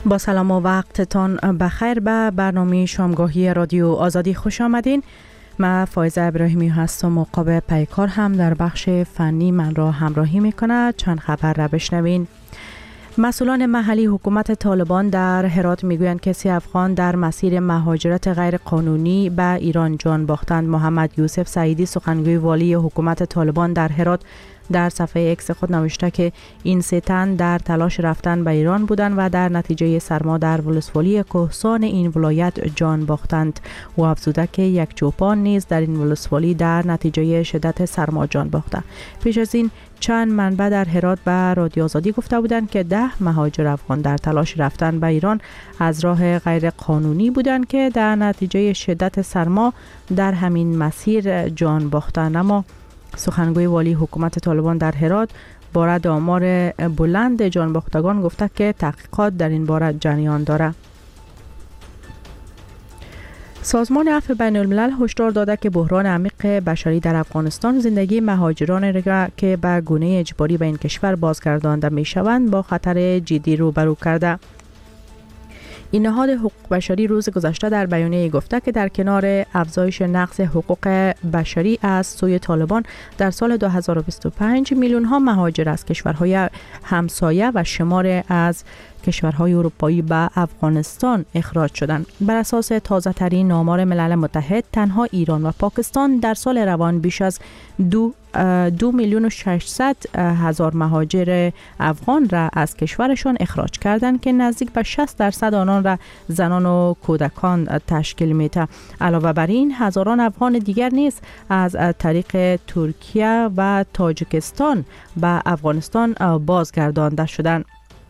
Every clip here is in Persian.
با سلام و وقتتان بخیر. به برنامه شامگاهی رادیو آزادی خوش آمدین. من فایزه ابراهیمی هستم و مقابل پیکار هم در بخش فنی من را همراهی میکنه. چند خبر را بشنوین. مسئولان محلی حکومت طالبان در هرات میگویند که 3 افغان در مسیر مهاجرت غیر قانونی به ایران جان باختند. محمد یوسف سعیدی سخنگوی والی حکومت طالبان در هرات در صفحه اکس خود نوشته که این 3 تن در تلاش رفتن به ایران بودند و در نتیجه سرما در ولسوالی کهسان این ولایت جان باختند. و افزوده که یک چوپان نیز در این ولسوالی در نتیجه شدت سرما جان باخته. پیش از این چند منبع در هرات به رادیو آزادی گفته بودند که 10 مهاجر افغان در تلاش رفتن به ایران از راه غیر قانونی بودند که در نتیجه شدت سرما در همین مسیر جان باختند. اما سخنگوی والی حکومت طالبان در هرات باره آمار بلند جانباختگان گفته که تحقیقات در این باره جریان دارد. سازمان عفو بین الملل هشدار داده که بحران عمیق بشری در افغانستان زندگی مهاجران را که به گونه اجباری به این کشور بازگردانده می شوند با خطر جدی روبرو کرده. این نهاد حقوق بشری روز گذشته در بیانیه گفته که در کنار افزایش نقض حقوق بشری از سوی طالبان در سال 2025 میلیون ها مهاجر از کشورهای همسایه و شمار از کشورهای اروپایی به افغانستان اخراج شدند. بر اساس تازه ترین آمار ملل متحد تنها ایران و پاکستان در سال روان بیش از 2,600,000 مهاجر افغان را از کشورشان اخراج کردند که نزدیک به 60% آنان را زنان و کودکان تشکیل می‌دهد. علاوه بر این هزاران افغان دیگر نیز از طریق ترکیه و تاجیکستان به افغانستان بازگردانده شدند.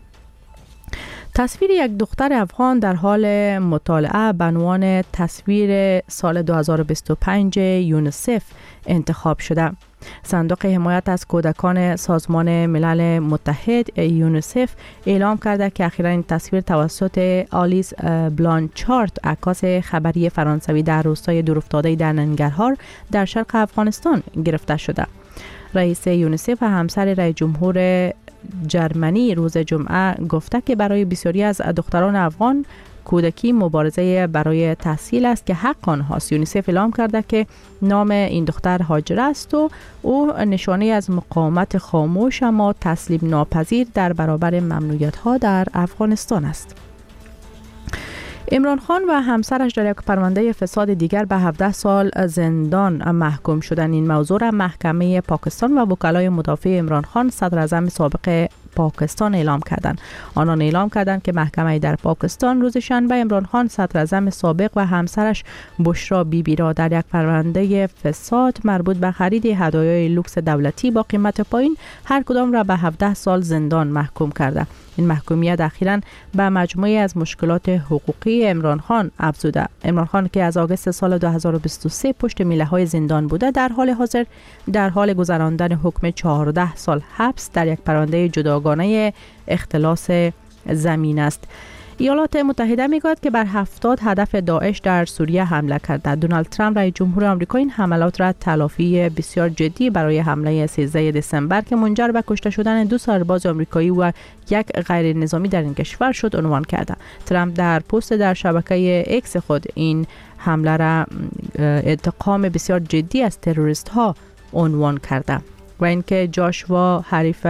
تصویر یک دختر افغان در حال مطالعه به عنوان تصویر سال 2025 یونیسف انتخاب شده. صندوق حمایت از کودکان سازمان ملل متحد یونیسف اعلام کرده که اخیراً این تصویر توسط آلیس بلانچارت، عکاس خبری فرانسوی در روستای دورافتاده در ننگرهار در شرق افغانستان گرفته شده. رئیس یونیسف و همسر رئیس جمهور جرمنی روز جمعه گفته که برای بسیاری از دختران افغان کودکی مبارزه برای تحصیل است که حق آنهاست. یونیسف اعلام کرده که نام این دختر هاجر است و او نشانه از مقاومت خاموش اما تسلیم ناپذیر در برابر ممنوعیت‌ها در افغانستان است. عمران خان و همسرش در یک پرونده فساد دیگر به 17 سال زندان محکوم شدند. این موضوع را محکمه پاکستان و وکلای مدافع عمران خان صدر اعظم سابق پاکستان اعلام کردند. آنان اعلام کردند که محکمه در پاکستان روز شنبه عمران خان صدر اعظم سابق و همسرش بشرا بیبی را در یک پرونده فساد مربوط به خرید هدایای لوکس دولتی با قیمت پایین هر کدام را به 17 سال زندان محکوم کرده. این محکومیت اخیراً به مجموعه از مشکلات حقوقی عمران خان افزوده. عمران خان که از آگوست سال 2023 پشت میله‌های زندان بوده در حال حاضر در حال گذراندن حکم 14 سال حبس در یک پرونده جداگانه اختلاس زمین است. ایالات متحده میگوید که بر 70 هدف داعش در سوریه حمله کرده. دونالد ترامپ رئیس جمهور آمریکا این حملات را تلافی بسیار جدی برای حمله 13 دسامبر که منجر به کشته شدن 2 سرباز آمریکایی و یک غیر نظامی در این کشور شد عنوان کرده. ترامپ در پست در شبکه اکس خود این حمله را انتقام بسیار جدی از تروریست ها عنوان کرده و اینکه جاشوا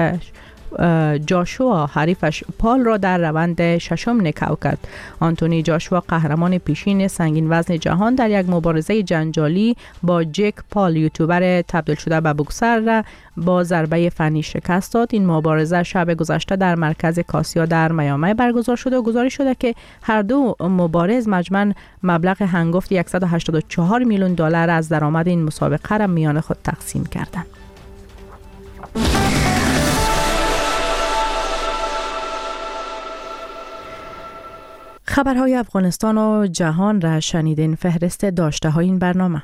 حریفش پال را در روند ششم نکو کرد. آنتونی جاشوا قهرمان پیشین سنگین وزن جهان در یک مبارزه جنجالی با جک پال یوتیوبر تبدیل شده به بوکسر را با ضربه فنی شکست داد. این مبارزه شب گذشته در مرکز کاسیا در میامی برگزار شده و گزارش شده که هر دو مبارز مجموعاً مبلغ هنگفت $184 میلیون از درآمد این مسابقه را میان خود تقسیم کردند. خبرهای افغانستان و جهان را شنیدین. فهرست داشته های این برنامه.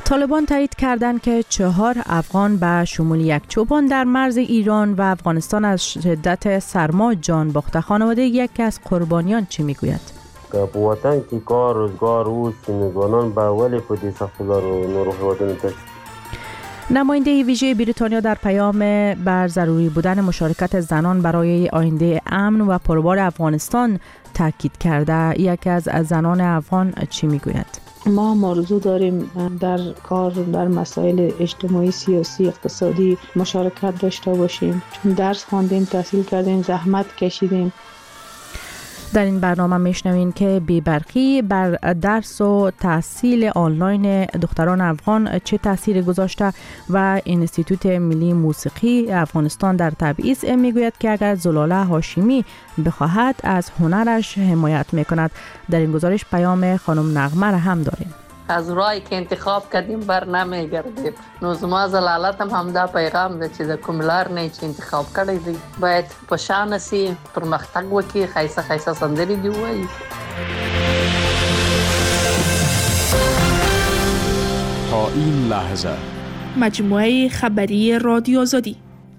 طالبان تایید کردند که 4 افغان به شمول 1 چوپان در مرز ایران و افغانستان از شدت سرما جان باخته. خانواده یکی از قربانیان چی میگوید؟ که په وطن کې کار روزگار اوس نوجوانان به ولی په دې سختی‌ها رو نورو هیوادونو ته. نماینده ویژه بریتانیا در پیام بر ضروری بودن مشارکت زنان برای آینده امن و پربار افغانستان تاکید کرده. یکی از زنان افغان چی میگوید؟ ما آرزو داریم در کار در مسائل اجتماعی، سیاسی، اقتصادی مشارکت داشته باشیم، چون درس خواندیم، تحصیل کردیم، زحمت کشیدیم. در این برنامه میشنوین که بی‌برقی بر درس و تحصیل آنلاین دختران افغان چه تاثیر گذاشته و انستیتوت ملی موسیقی افغانستان در تبعیض میگوید که اگر زلاله هاشمی بخواهد از هنرش حمایت میکند. در این گزارش پیام خانم نغمه را هم داریم. از راهی که انتخاب کردیم بر نمیگردیم. نو زما زلالت هم دا پیغام ده چې د کوم لار نه چې انتخاب کړی دی باید په شان سي، پرمختګ وکړي، خیسه سندري دی وایي. تا این لحظه مجموعه خبری رادیو آزادی.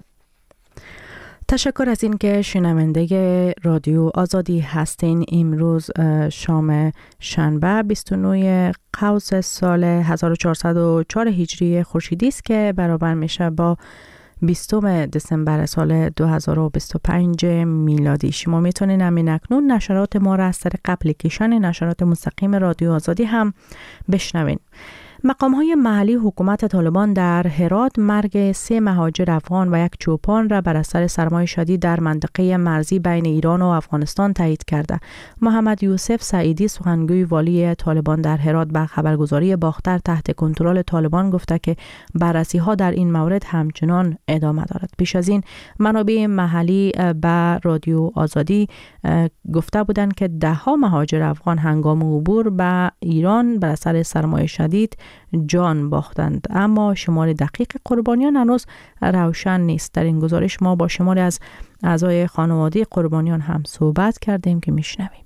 تشکر از این که شنونده رادیو آزادی هستین. امروز شام شنبه 29 قوس سال 1404 هجری خورشیدی است که برابر میشه با 20 دسامبر سال 2025 میلادی. شما میتونین همین اکنون نشرات ما را از طریق اپلیکیشن نشرات مستقیم رادیو آزادی هم بشنوین. مقام‌های محلی حکومت طالبان در هرات مرگ 3 مهاجر افغان و 1 چوپان را بر اثر سرمای شدید در منطقه مرزی بین ایران و افغانستان تایید کرده. محمد یوسف سعیدی سخنگوی والی طالبان در هرات به خبرگزاری باختر تحت کنترل طالبان گفته که بررسی‌ها در این مورد همچنان ادامه دارد. پیش از این منابع محلی به رادیو آزادی گفته بودند که 10 مهاجر افغان هنگام عبور به ایران بر اثر سرمای شدید جان باختند، اما شمار دقیق قربانیان هنوز روشن نیست. در این گزارش ما با شماری از اعضای خانواده قربانیان هم صحبت کردیم که میشنویم.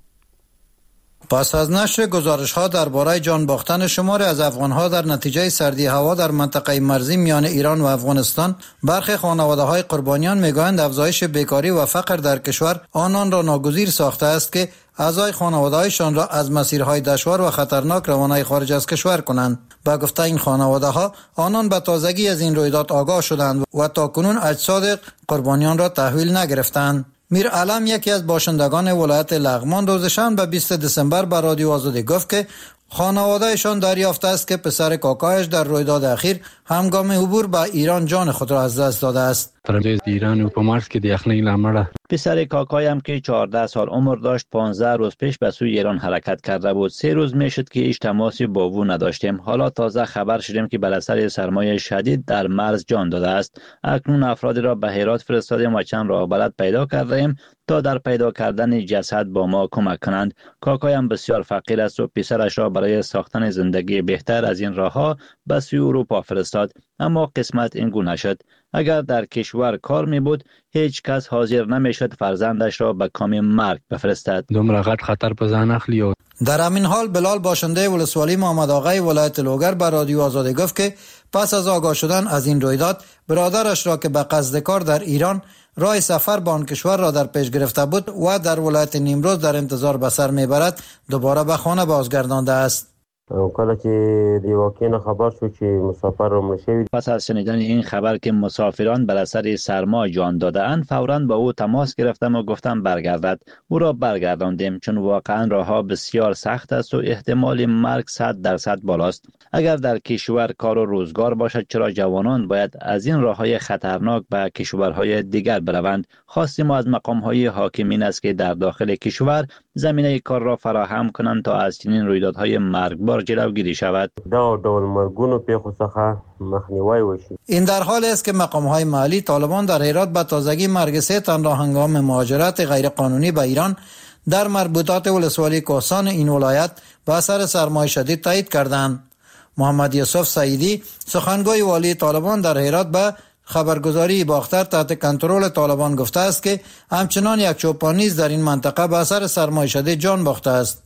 پس از نشر گزارش‌ها درباره جان باختن شماری از افغان‌ها در نتیجه سردی هوا در منطقه مرزی میان ایران و افغانستان، برخی خانواده‌های قربانیان می‌گویند افزایش بیکاری و فقر در کشور آنان را ناگزیر ساخته است که اعضای خانواده‌هایشان را از مسیرهای دشوار و خطرناک روانه خارج از کشور کنند. با گفته این خانواده‌ها، آنان به تازگی از این رویداد آگاه شدند و تاکنون اجساد قربانیان را تحویل نگرفتند. میر علم یکی از باشندگان ولایت لغمان روز شنبه 20 دسامبر به رادیو آزادی گفت که خانواده‌شان دریافت است که پسر کاکایش در رویداد اخیر هنگام عبور به ایران جان خود را از دست داده است. در ایران و پمارس که دیخنه لامره پسر کاکایم که 14 سال عمر داشت 15 روز پیش به سوی ایران حرکت کرده بود. 3 روز میشد که هیچ تماسی با او نداشتیم. حالا تازه خبر شدیم که بر اثر سرمایه شدید در مرز جان داده است. اکنون افرادی را به هرات فرستادیم و چند راه بلد پیدا کردیم تا در پیدا کردن جسد با ما کمک کنند. کاکایم بسیار فقیر است و پسرش را برای ساختن زندگی بهتر از این راهها به سوی اروپا فرستاد، اما قسمت این گونه شد. اگر در کشور کار می بود هیچ کس حاضر نمیشد فرزندش را به کام مرگ بفرستد. دومره غټ خطر په ځان اخلي. در همین حال بلال باشنده ولسوالی محمد آقای ولایت لوگر به رادیو آزادی گفت که پس از آگاه شدن از این رویداد برادرش را که به قصد کار در ایران راه سفر به آن کشور را در پیش گرفته بود و در ولایت نیمروز در انتظار به سر میبرد دوباره به خانه بازگردانده است. کله چې د واقعیت خبر شو چې مسافر رو شوی، پس از شنیدن این خبر که مسافران بر اثر سرما جان داده‌اند فوراً با او تماس گرفتم و گفتم برگردد. او را برگرداندیم چون واقعا راهها بسیار سخت است و احتمال مرگ 100% بالاست. اگر در کشور کار و روزگار باشد چرا جوانان باید از این راههای خطرناک به کشورهای دیگر بروند؟ خواست ما از مقام‌های حاکمین است که در داخل کشور زمینه کار را فراهم کنند تا از چنین رویدادهای مرگبار جلوگیری شود. این در حالی است که مقام‌های محلی طالبان در هرات به تازگی مرگ 3 تن را هنگام مهاجرت غیرقانونی به ایران در مربوطات ولسوالی کوهستان این ولایت به اثر سرمای شدید تایید کردند. محمد یوسف سعیدی سخنگوی والی طالبان در هرات به خبرگزاری باختر تحت کنترل طالبان گفته است که همچنان 1 چوپان نیز در این منطقه به اثر سرمای شدید جان باخته است.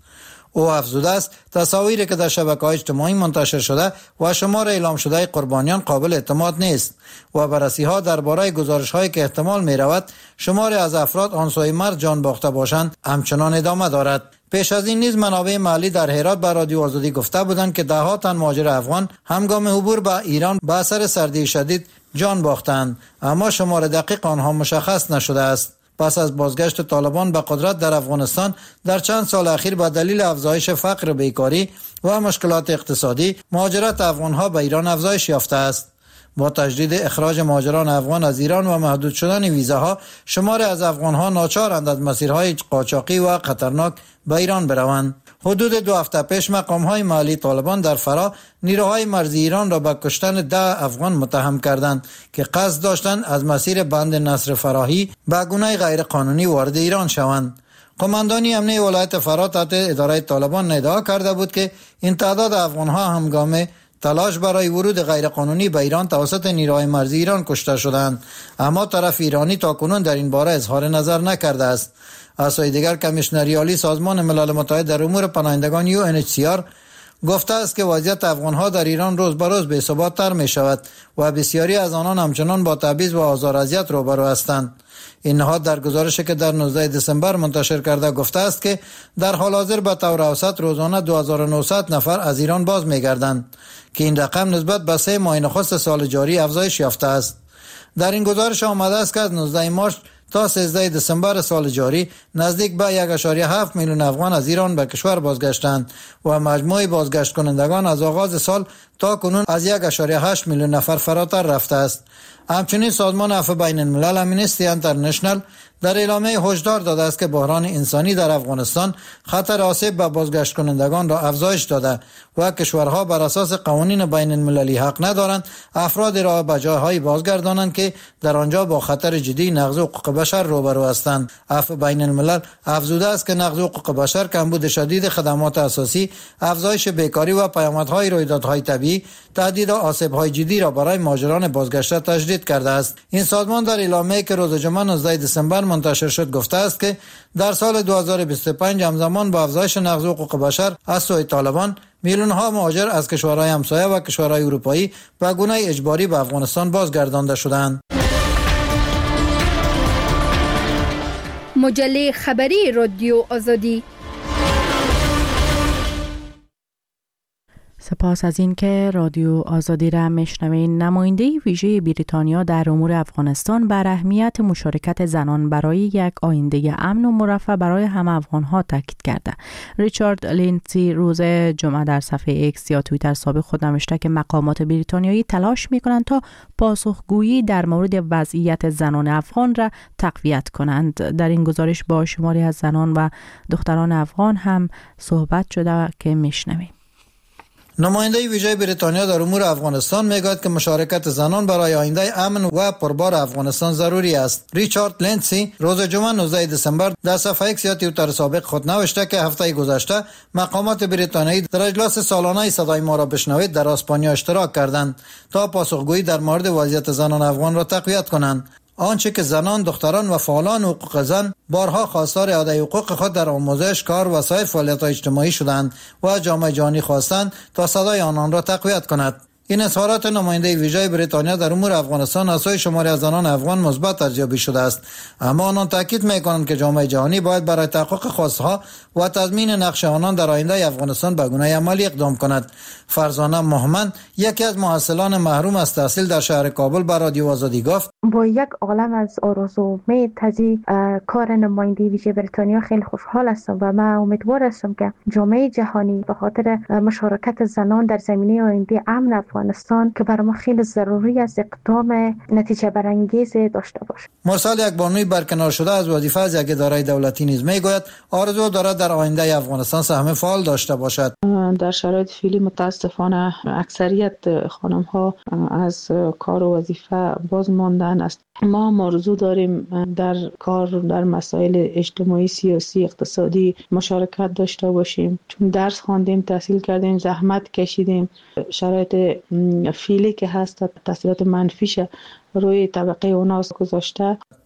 او افزوده است تصاویری که در شبکه‌های اجتماعی منتشر شده و شمار اعلام شده قربانیان قابل اعتماد نیست و بررسی‌ها درباره گزارش‌هایی که احتمال می‌رود شماری از افراد آن سوی مرز جان باخته باشند همچنان ادامه دارد. پیش از این نیز منابع محلی در هرات به رادیو آزادی گفته بودند که ده‌ها تن مهاجر افغان هنگام عبور به ایران به اثر سردی شدید جان باختند، اما شمار دقیق آنها مشخص نشده است. پس از بازگشت طالبان به قدرت در افغانستان در چند سال اخیر به دلیل افزایش فقر، بیکاری و مشکلات اقتصادی مهاجرت افغانها به ایران افزایش یافته است. با تجدید اخراج مهاجران افغان از ایران و محدود شدن ویزاها، شماری از افغانها ناچارند از مسیرهای قاچاقی و خطرناک به ایران بروند. حدود 2 هفته پیش مقام‌های محلی طالبان در فرا نیروهای مرزی ایران را به کشتن 10 افغان متهم کردند که قصد داشتند از مسیر بند نصر فراهی به گونه غیر قانونی وارد ایران شوند. قماندانی امنیه ولایت فرا تحت اداره طالبان ادعا کرده بود که این تعداد افغان‌ها هنگام تلاش برای ورود غیرقانونی به ایران توسط نیروهای مرزی ایران کشته شدند، اما طرف ایرانی تاکنون در این باره اظهار نظر نکرده است. از سوی دیگر کمیشنری عالی سازمان ملل متحد در امور پناهندگان UNHCR گفته است که وضعیت افغان‌ها در ایران روز به روز بی‌ثبات‌تر می‌شود و بسیاری از آنان همچنان با تبعیض و آزار و اذیت روبرو هستند. این نهاد در گزارشی که در 19 دسامبر منتشر کرده گفته است که در حال حاضر به طور اوسط روزانه 2900 نفر از ایران باز می‌گردند که این رقم نسبت به 3 ماه نخست سال جاری افزایش یافته است. در این گزارش آمده است که از 19 مارس تا 13 دسامبر سال جاری نزدیک به 1.7 میلیون افغان از ایران به کشور بازگشتند و مجموع بازگشت کنندگان از آغاز سال تا کنون از 1.8 میلیون نفر فراتر رفته است. همچنین سازمان عفو بین الملل امنستی انترنشنال در اعلامیه هشدار داده است که بحران انسانی در افغانستان خطر آسیب به بازگشت کنندگان را افزایش داده و کشورها بر اساس قوانین بین المللی حق ندارند افراد را به جاهای بازگردانند که در آنجا با خطر جدی نقض حقوق بشر روبرو هستند. عفو بین الملل افزوده است که نقض حقوق بشر، کمبود شدید خدمات اساسی، افزایش بیکاری و پیامدهای رویدادهای طبیعی تهدید و آسیب‌های جدی را برای مهاجران بازگشته تشدید کرده است. این سازمان در اعلامیه‌ای که روز جمعه 19 دسامبر منتشر شد گفته است که در سال 2025 همزمان با افزایش نقض حقوق بشر از سوی طالبان میلیون‌ها مهاجر از کشورهای همسایه و کشورهای اروپایی به گونه اجباری به افغانستان بازگردانده شدند. مجله خبری رادیو آزادی. سپاس از این که رادیو آزادی را میشنوین. نماینده ویژه بریتانیا در امور افغانستان بر اهمیت مشارکت زنان برای یک آینده امن و مرفه برای همه افغانها تاکید کرده. ریچارد لینسی روز جمعه در صفحه ایکس یا توییتر سابق خود نوشته که مقامات بریتانیایی تلاش میکنند تا پاسخگویی در مورد وضعیت زنان افغان را تقویت کنند. در این گزارش با شماری از زنان و دختران افغان هم صحبت شده که میشنویم. نماینده ویژه بریتانیا در امور افغانستان میگوید که مشارکت زنان برای آینده امن و پربار افغانستان ضروری است. ریچارد لینسی روز جمعه 19 دسامبر در صفحه ایکس یا توییتر سابق خود نوشته که هفته گذشته مقامات بریتانیایی در اجلاس سالانه صدای ما را بشنوید در اسپانیا اشتراک کردند تا پاسخگویی در مورد وضعیت زنان افغان را تقویت کنند. آنچه که زنان، دختران و فعالان حقوق زن بارها خواستار اعاده حقوق خود در آموزش، کار و سایر فعالیت‌های اجتماعی شدند و جامعه جهانی خواستند تا صدای آنان را تقویت کند. این اظهارات نماینده ویژه بریتانیا در امور افغانستان از سوی شماری از زنان افغان مثبت ارزیابی شده است، اما آنان تاکید می‌کنند که جامعه جهانی باید برای تحقق خواستها و تضمین نقش آنان در آینده افغانستان به گونه عملی اقدام کند. فرزانه محمد، یکی از محصلان محروم از تحصیل در شهر کابل، به رادیو آزادی گفت: با یک عالم از آرزو و امید تزی کار نماینده ویژه بریتانیا خیلی خوشحال هستم و من امیدوار هستم که جامعه جهانی به خاطر مشارکت زنان در زمینه آینده امن افغانستان که برای ما خیلی ضروری است اقدام نتیجه برانگیز داشته باشه. مرسال یک بانوی برکنار شده از وظیفه از یک اداره دولتی نیز میگوید آرزو دارد در آینده افغانستان سهم فعال داشته باشد. در شرایط فعلی متاسفانه اکثریت خانم ها از کار و وظیفه باز ماندن است. ما آرزو داریم در کار در مسائل اجتماعی، سیاسی، اقتصادی مشارکت داشته باشیم، چون درس خواندیم، تحصیل کردیم، زحمت کشیدیم. شرایط فعلی که هست تاثیرات منفیش روی طبقه اوناس گذاشته.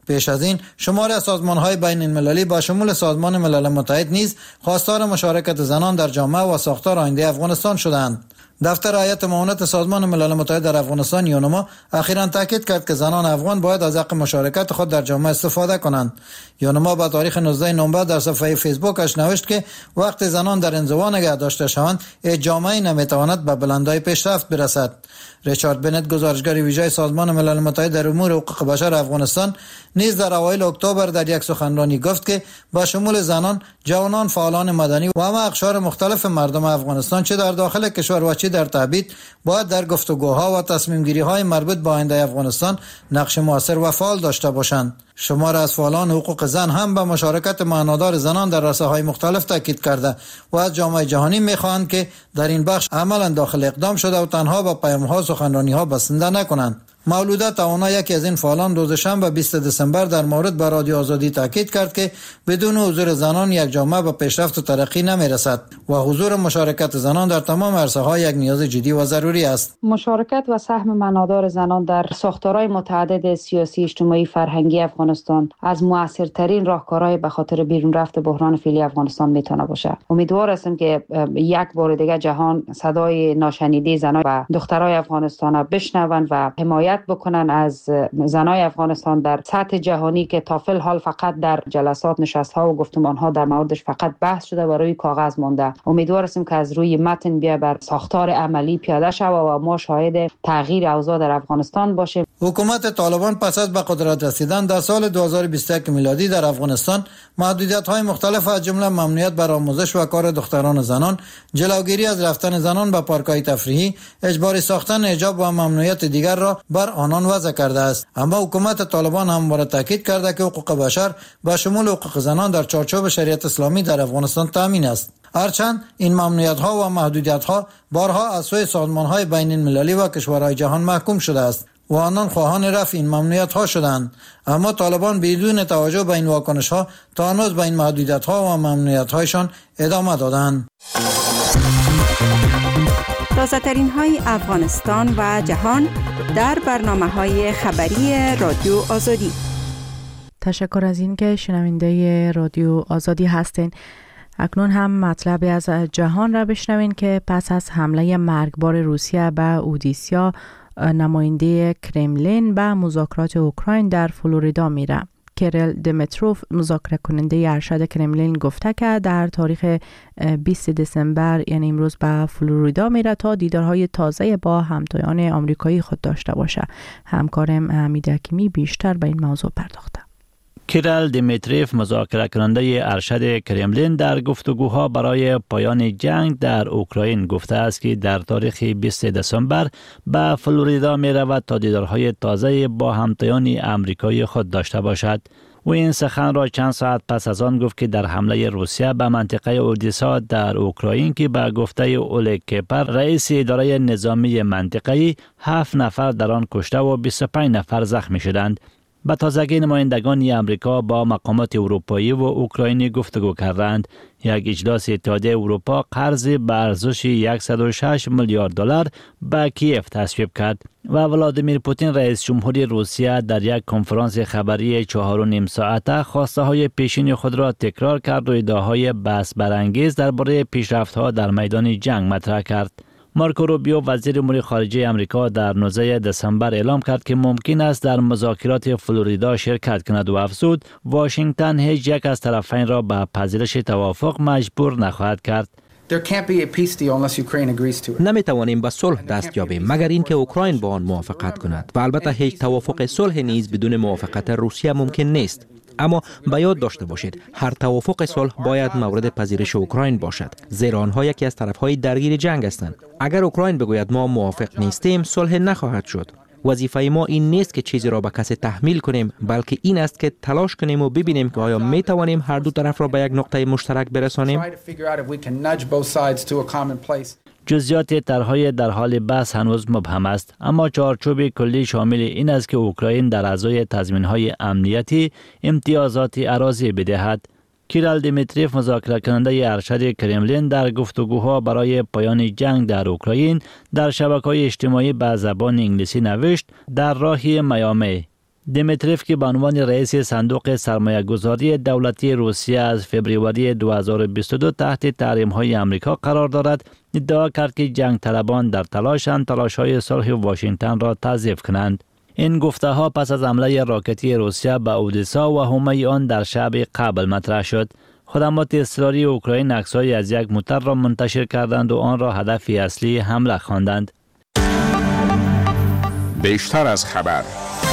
پیش از این شماری از سازمان‌های بین‌المللی با شمول سازمان ملل متحد نیز خواستار مشارکت زنان در جامعه و ساختار آینده افغانستان شدند. دفتر هیئت معاونت سازمان ملل متحد در افغانستان یونما اخیراً تاکید کرد که زنان افغان باید از حق مشارکت خود در جامعه استفاده کنند. یونما با تاریخ 19 نوامبر در صفحه فیسبوکش نوشت که وقتی زنان در انزوا نگه داشته شوند، جامعه نمیتواند به بلندای پیشرفت برسد. ریچارد بنت، گزارشگر ویژه سازمان ملل متحد در امور حقوق بشر افغانستان، نیز در اوایل اکتبر در یک سخنرانی گفت که با شمول زنان، جوانان، فعالان مدنی و همه اقشار مختلف مردم افغانستان چه در داخل کشور و چه در تبعید باید در گفتگوها و تصمیم گیری های مربوط به آینده افغانستان نقش مؤثر و فعال داشته باشند. شمار از فعالان حقوق زن هم به مشارکت معنادار زنان در رسانه‌های مختلف تاکید کرده و از جامعه جهانی می‌خواهند که در این بخش عملاً داخل اقدام شده و تنها به پیام‌ها و سخنرانی‌ها بسنده نکنند. مولوده توانا، یکی از این فعالان، روز شنبه 20 دسامبر در مورد به رادیو آزادی تاکید کرد که بدون حضور زنان یک جامعه به پیشرفت و ترقی نمی‌رسد و حضور مشارکت زنان در تمام عرصه‌ها یک نیاز جدی و ضروری است. مشارکت و سهم معنادار زنان در ساختارهای متعدد سیاسی، اجتماعی، فرهنگی افغانستان از مؤثرترین راهکارهای به خاطر بیرون رفت بحران فعلی افغانستان میتونه باشه. امیدوار هستم که یک بار دیگه جهان صدای ناشنیده زنان و دخترای افغانستان را بشنوند و حمایت بکنن از زنای افغانستان در سطح جهانی که تا فل حال فقط در جلسات، نشست‌ها و گفتمان‌ها در موردش فقط بحث شده و روی کاغذ مانده. امیدوار هستیم که از روی متن بیا بر ساختار عملی پیاده شود و ما شاهد تغییر اوضاع در افغانستان باشیم. حکومت طالبان پس از به قدرت رسیدن در سال 2021 میلادی در افغانستان محدودیت‌های مختلف از جمله ممنوعیت بر آموزش و کار دختران و زنان، جلوگیری از رفتن زنان به پارک‌های تفریحی، اجباری ساختن حجاب و ممنوعیت دیگر را بر آنان وضع کرده است. اما حکومت طالبان همواره تاکید کرده که حقوق بشر با شمول حقوق زنان در چارچوب شریعت اسلامی در افغانستان تامین است. هرچند این ممنوعیت‌ها و محدودیت‌ها بارها از سوی سازمان‌های بین‌المللی و کشورهای جهان محکوم شده است و آنان خواهان رفع این ممنوعیت‌ها شدند، اما طالبان بدون توجه به این واکنش‌ها تا هنوز به این محدودیت‌ها و ممنوعیت‌هایشان ادامه دادند. تازه‌ترین های افغانستان و جهان در برنامه‌های خبری رادیو آزادی. تشکر از این که شنونده رادیو آزادی هستین. اکنون هم مطلبی از جهان را بشنوین که پس از حمله مرگبار روسیه به اودیسا، نماینده کرملین به مذاکرات اوکراین در فلوریدا میره. کیریل دیمیتروف، مذاکره کننده ارشد کرملین، گفته که در تاریخ 20 دسامبر یعنی امروز به فلوریدا میره تا دیدارهای تازه با همتایان آمریکایی خود داشته باشه. همکارم حمید حکیمی بیشتر به این موضوع پرداخته. کیریل دیمیتروف، مذاکره کننده ارشد کرملین، در گفتگوها برای پایان جنگ در اوکراین گفته است که در تاریخ 20 دسامبر به فلوریدا می رود تا دیدارهای تازه با همتایان آمریکایی خود داشته باشد. و این سخن را چند ساعت پس از آن گفت که در حمله روسیه به منطقه اودیسا در اوکراین که به گفته اولگ کپر، رئیس اداره نظامی منطقه‌ای، 7 نفر در آن کشته و 25 نفر زخمی شدند. به تازگی نمایندگان امریکا با مقامات اروپایی و اوکراینی گفتگو کردند. یک اجلاس اتحادیه اروپا قرض به ارزش 106 میلیارد دلار به کیف تصویب کرد و ولادیمیر پوتین، رئیس جمهوری روسیه، در یک کنفرانس خبری 4.5 ساعته خواسته های پیشین خود را تکرار کرد و ادعاهای بحث برانگیز درباره پیشرفت‌ها در میدان جنگ مطرح کرد. مارکو روبیو، وزیر امور خارجه آمریکا، در 19 دسامبر اعلام کرد که ممکن است در مذاکرات فلوریدا شرکت کند و افزود واشنگتن هیچ یک از طرفین را به پذیرش توافق مجبور نخواهد کرد. نمی توانیم به صلح دست یابیم مگر اینکه اوکراین با آن موافقت کند و البته هیچ توافق صلح نیز بدون موافقت روسیه ممکن نیست. اما به یاد داشته باشید هر توافق صلح باید مورد پذیرش اوکراین باشد، زیرا آنها یکی از طرفهای درگیر جنگ هستند. اگر اوکراین بگوید ما موافق نیستیم، صلح نخواهد شد. وظیفه ما این نیست که چیزی را به کسی تحمیل کنیم، بلکه این است که تلاش کنیم و ببینیم که آیا می توانیم هر دو طرف را به یک نقطه مشترک برسانیم. جزئیات طرح‌های در حال بحث هنوز مبهم است، اما چارچوب کلی شامل این است که اوکراین در ازای تضمین‌های امنیتی امتیازات اراضی بدهد. کیریل دیمیتروف، مذاکره کننده ارشد کرملین، در گفتگوها برای پایان جنگ در اوکراین در شبکه‌های اجتماعی به زبان انگلیسی نوشت: در راه میامی دیمیتریف که به عنوان رئیس صندوق سرمایه‌گذاری دولتی روسیه از فوریه 2022 تحت تحریم‌های آمریکا قرار دارد، ادعا کرد که جنگ طلبان در تلاش‌های صلح واشنگتن را تضعیف کنند. این گفته ها پس از حمله راکتی روسیه به اودسا و حمله آن در شب قبل مطرح شد. خدمات اضطراری اوکراین عکس‌های از یک موتر را منتشر کردند و آن را هدف اصلی حمله خواندند. بیشتر از خبر.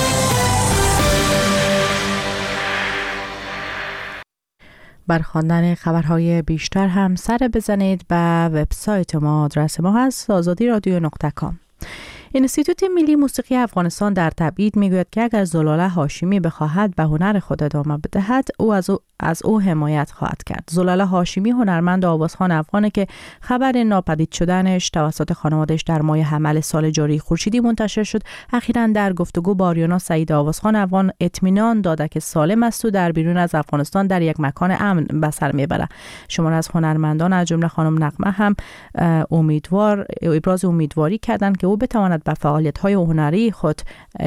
بر خواندن خبرهای بیشتر هم سر بزنید به وبسایت ما. آدرس ما هست azadiradionuqta.com. انستیتوت ملی موسیقی افغانستان در تبعید میگوید که اگر زلاله هاشمی بخواهد به هنر خود ادامه بدهد او از او حمایت خواهد کرد. زلاله هاشمی هنرمند آوازخوان افغانه که خبر ناپدید شدنش توسط خانواده‌اش در ماه حمل سال جاری خورشیدی منتشر شد. اخیراً در گفتگو با آریانا سعید آوازخوان افغان اطمینان داده که سالم است و در بیرون از افغانستان در یک مکان امن به سر میبره. شمار از هنرمندان از جمله خانم نغمه هم ابراز امیدواری کردند که او بتواند به فعالیت‌های هنری خود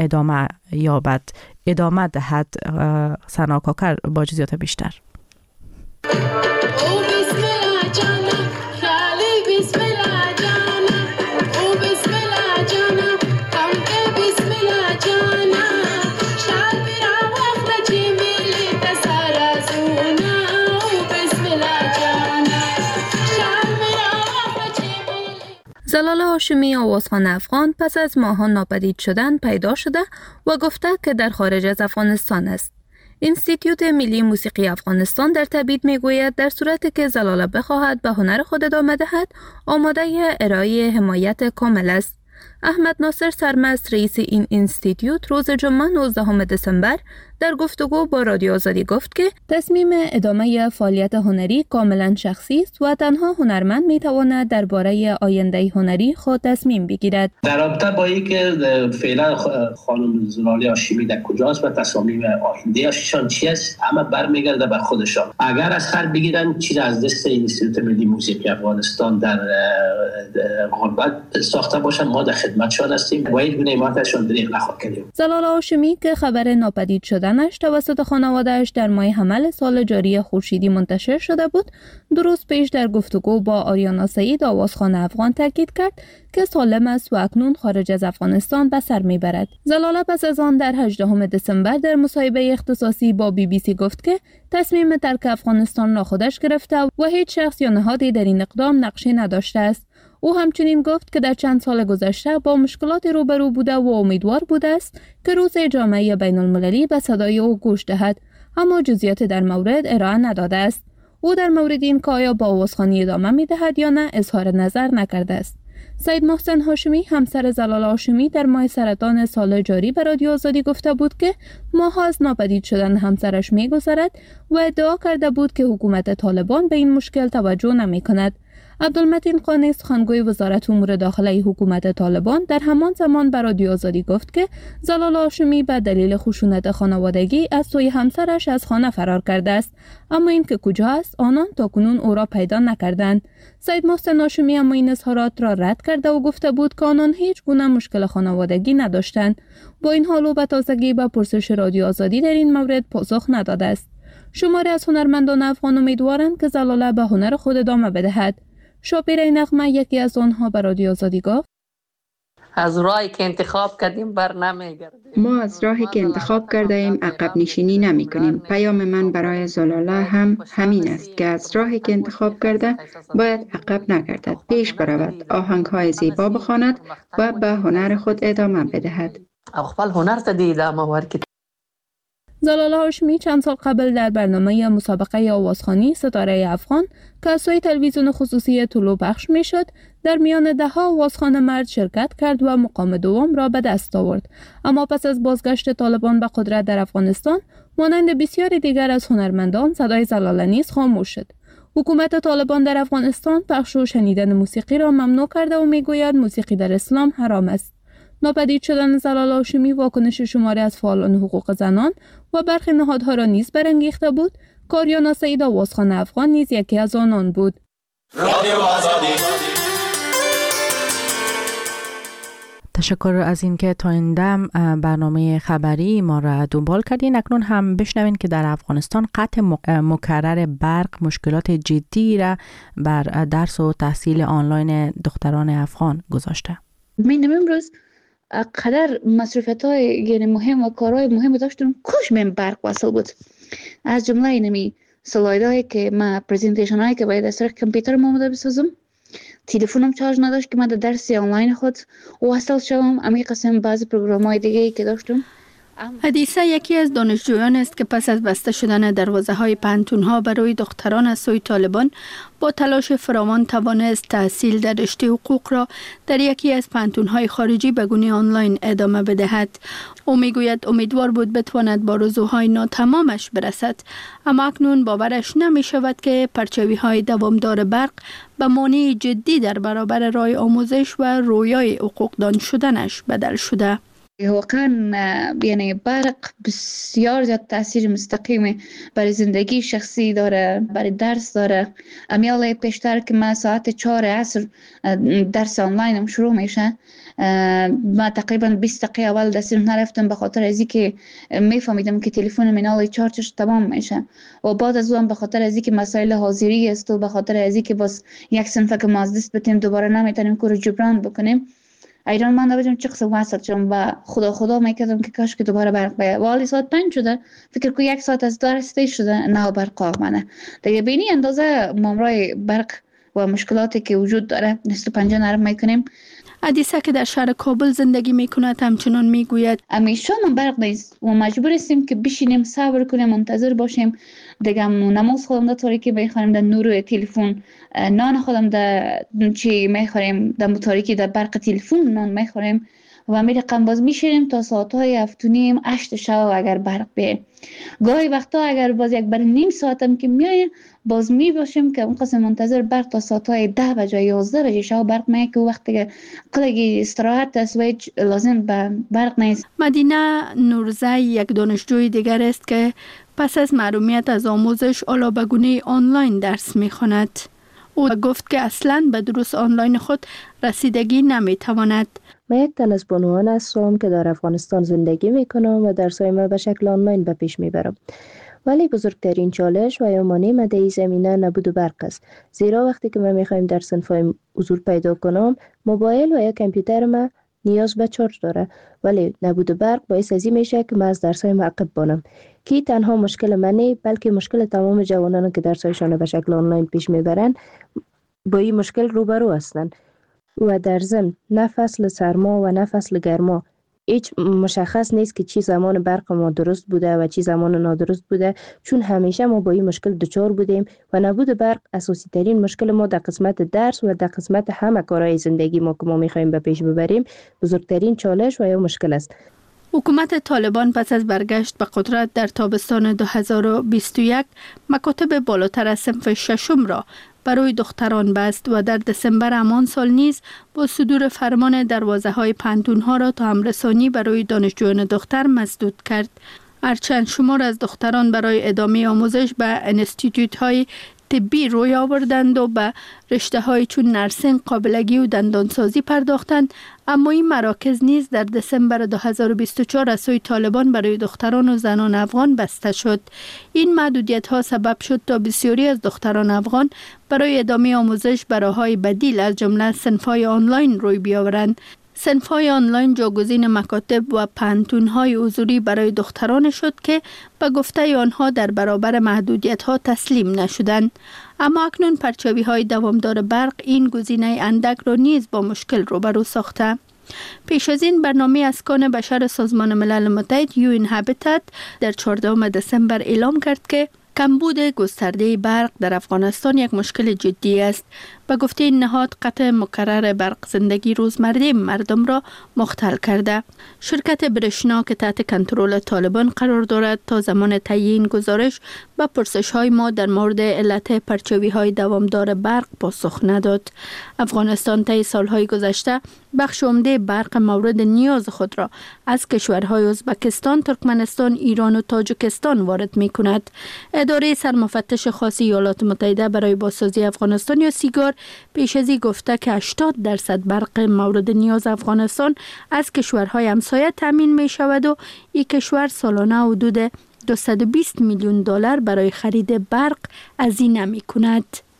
ادامه دهد. سنا کاکر با جزئیات بیشتر. زلاله هاشمی آوازخوان افغان پس از ماهان ناپدید شدن پیدا شده و گفته که در خارج از افغانستان است. انستیتوت ملی موسیقی افغانستان در تبعید میگوید در صورتی که زلاله بخواهد به هنر خود ادامه دهد، آماده ارائه حمایت کامل است. احمد ناصر سرمست رئیس این انستیتوت روز جمعه 19 دسامبر در گفتگو با رادیو آزادی گفت که تصمیم ادامه فعالیت هنری کاملا شخصی است و تنها هنرمند میتواند درباره آینده هنری خود تصمیم بگیرد. در رابطه با اینکه فعلا خانم زلاله هاشمی در کجاست و تصامیم آینده‌شان چی است، همه برمیگرده به خودشان. اگر از خر بگیرن چیز از دست انستیتوت ملی موسیقی افغانستان در غربت ساخته باشن، ما در خدمتشان هستیم و هیچ گونه حمایتشان دریغ نخواهد کردیم. زلاله هاشمی که خبر ناپدید شدنش توسط خانواده‌اش در ماه حمل سال جاری خورشیدی منتشر شده بود، دو روز پیش در گفتگو با آریانا سعید آوازخوان افغان تاکید کرد که سالم است و اکنون خارج از افغانستان به سر میبرد. زلاله پس از آن در 18 دسامبر در مصاحبه اختصاصی با BBC گفت که تصمیم ترک افغانستان را خودش گرفته و هیچ شخص یا نهادی در این اقدام نقشی نداشته است. او همچنین گفت که در چند سال گذشته با مشکلات روبرو بوده و امیدوار بوده است که روز جامعه بین المللی به صدای او گوش دهد، اما جزئیات در مورد ارائه نداده است. او در مورد این که آیا با آوازخوانی ادامه می‌دهد یا نه اظهار نظر نکرده است. سید محسن هاشمی همسر زلاله هاشمی در ماه سرطان سال جاری به رادیو آزادی گفته بود که ماه‌ها از ناپدید شدن همسرش می‌گذرد و ادعا کرده بود که حکومت طالبان به این مشکل توجه نمی‌کند. عبدالمتین قانی سخنگوی وزارت امور داخلی حکومت طالبان در همان زمان به رادیو آزادی گفت که زلاله هاشمی به دلیل خشونت خانوادگی از سوی همسرش از خانه فرار کرده است، اما این که کجا است آنان تاکنون او را پیدا نکردند. سید محسن هاشمی اما این اظهارات را رد کرده و گفته بود که آنان هیچ گونه مشکل خانوادگی نداشتند. با این حال او به تازگی به پرسش رادیو آزادی در این مورد پاسخ نداده است. شماری از هنرمندان افغان امیدوارند که زلاله به هنر خود ادامه بدهد. شاپیره نغمه یکی از آنها به رادیو آزادی گفت: از راهی که انتخاب کردیم بر نمیگردیم. ما از راهی که انتخاب کرده ایم عقب نشینی نمی کنیم. پیام من برای زلاله هم همین است که از راهی که انتخاب کرده باید عقب نگردد، پیش برود، آهنگ‌های زیبا بخواند و به هنر خود ادامه بدهد. خپل هنر ته ادامه ورکړي. زلاله هاشمی چند سال قبل در برنامه مسابقه آوازخوانی ستاره افغان که از سوی تلویزیون خصوصی طلوع پخش می شد، در میان ده‌ها آوازخوان مرد شرکت کرد و مقام دوم را به دست آورد. اما پس از بازگشت طالبان به قدرت در افغانستان، مانند بسیاری دیگر از هنرمندان، صدای زلاله نیز خاموش شد. حکومت طالبان در افغانستان پخش و شنیدن موسیقی را ممنوع کرده و میگوید موسیقی در اسلام حرام است. ناپدید شدن زلاله هاشمی واکنش شماری از فعالان حقوق زنان و برخی نهادها را نیز برانگیخته بود. آریانا سعید آوازخوان افغان نیز یکی از آنان بود. تشکر از اینکه تا این دم برنامه خبری ما را دنبال کردین. اکنون هم بشنوین که در افغانستان قطع مکرر برق مشکلات جدی را بر درس و تحصیل آنلاین دختران افغان گذاشته. من امروز قدر مصرفیت‌های یعنی مهم و کارهای مهم داشتم کاش من برق وصل بود. از جمله اینمی سلایدهایی که ما پرزنتیشن هایی که باید از طریق کامپیوتر آماده بسازم، تلفنم چارج نداشت که من در درس آنلاین خود وصل شوم. امی قسم بعضی پروگرام‌های دیگه‌ای که داشتم. حدیثه یکی از دانشجویان است که پس از بسته شدن دروازه‌های پانتون‌ها برای دختران از سوی طالبان با تلاش فراوان توانست تحصیل در رشته حقوق را در یکی از پانتون‌های خارجی به گونه آنلاین ادامه بدهد. او میگوید امیدوار بود بتواند با آرزوهای ناتمامش برسد، اما اکنون باورش نمی‌شود که پرچاوی‌های دوامدار برق به مانع جدی در برابر راه آموزش و رویای حقوقدان شدنش بدل شده. واقعا یعنی برق بسیار زیاد تاثیر مستقیم برای زندگی شخصی داره، برای درس داره. امیال پیشتر که من ساعت 4 عصر درس آنلاینم شروع میشه، ما تقریبا 20 دقیقه اول دستم نرفتم به خاطر از اینکه میفهمیدم که تلفن منال چارجش تمام میشه و بعد از اون به خاطر از اینکه مسائل حاضری است و به خاطر از اینکه باز یک صنفه که ما از دست بدیم دوباره نمیتونیم کارو جبران بکنیم. ایران من نبودم چه قسم وصل شدم و خدا میکردم که کاش که دوباره برق بیاد. والی ساعت 5 شده، فکر کنم 1 ساعت از درس تیر شده نه برق آمده. دیگه بینی اندازه مامرای برق و مشکلاتی که وجود داره نست و پنجه نرم میکنیم. حدیثه که در شهر کابل زندگی میکند همچنان میگوید همیشه من برق نیست و مجبور هستیم که بشینیم صبر کنیم منتظر باشیم. دیگه نماز خودم در تاریکی میخوانیم، در نور تلفن نان خودم در چی میخوریم، در متاریکی در برق تلفن نان میخوریم و می رقم باز میشینیم تا ساعتهای 7:30-8 شب اگر برق بیه. گاهی وقتا اگر باز یک بر نیم ساعت هم که میایه باز می باشیم که اون قسم منتظر برق تا ساعتهای 10 بجه 11 بجه شب برق میایه که وقتی که قلقی استراحت است و لازم به برق نیست. مدینه نورزی یک دانشجوی دیگر است که پس از محرومیت از آموزش حالا به گونه آنلاین درس میخواند. او گفت که اصلاً به دروس آنلاین خود رسیدگی نمیتواند. من یک تن از بانوان هستم که در افغانستان زندگی میکنم و درسای ما به شکل آنلاین به پیش میبرم. ولی بزرگترین چالش و یا مانع ما در این زمینه نبود برق است. زیرا وقتی که ما میخوایم در صنف‌های حضور پیدا کنم، موبایل و یا کامپیوتر ما نیاز به چارج داره، ولی نبود برق باعث از این میشه که من از درسای عقب بانم. کی تنها مشکل منه، بلکه مشکل تمام جوانان که درسایشان به شکل آنلاین پیش میبرن با این مشکل روبرو هستند. و در ضمن نه فصل سرما و نه فصل گرما هیچ مشخص نیست که چی زمان برق ما درست بوده و چی زمان نادرست بوده، چون همیشه ما با این مشکل دچار بودیم و نبود برق اساسی ترین مشکل ما در قسمت درس و در قسمت همه کارهای زندگی ما که ما میخوایم به پیش ببریم بزرگترین چالش و یا مشکل است. حکومت طالبان پس از برگشت به قدرت در تابستان 2021 مکاتب بالاتر از صنف ششم را برای دختران بست و در دسامبر همان سال نیز با صدور فرمان دروازه‌های پانتون‌ها را تا همرسانی برای دانشجویان دختر مسدود کرد. هرچند شمار از دختران برای ادامه آموزش به انستیتوت‌های طبی روی آوردند و به رشته‌های چون نرسینگ، قابلگی و دندانسازی پرداختند، اما این مراکز نیز در دسامبر 2024 از سوی طالبان برای دختران و زنان افغان بسته شد. این محدودیت‌ها سبب شد تا بسیاری از دختران افغان برای ادامه آموزش به راه‌های بدیل از جمله صنف‌های آنلاین روی بیاورند. صنف‌های آنلاین جاگزین مکاتب و پانتون‌های حضوری برای دختران شد که به گفته آنها در برابر محدودیت‌ها تسلیم نشدند. اما اکنون پرچاوی‌های دوامدار برق این گزینه اندک را نیز با مشکل روبرو ساخته. پیش از این برنامه اسکان بشر سازمان ملل متحد یون هابیتات در 14 دسامبر اعلام کرد که کمبود گسترده برق در افغانستان یک مشکل جدی است. به گفته این نهاد قطع مکرر برق زندگی روزمره مردم را مختل کرده. شرکت برشنا که تحت کنترل طالبان قرار دارد تا زمان تعیین گزارش به پرسش‌های ما در مورد علت پرچاوی‌های دوامدار برق پاسخ نداد. افغانستان طی سال‌های گذشته بخش عمده برق مورد نیاز خود را از کشورهای ازبکستان، ترکمنستان، ایران و تاجیکستان وارد می‌کند. اداره سرمفتش خاص ایالات متحده برای بازسازی افغانستان یا سیگار پیش از این گفته که 80% برق مورد نیاز افغانستان از کشورهای همسایه تامین می شود و این کشور سالانه حدود $220 میلیون برای خرید برق هزینه می کند.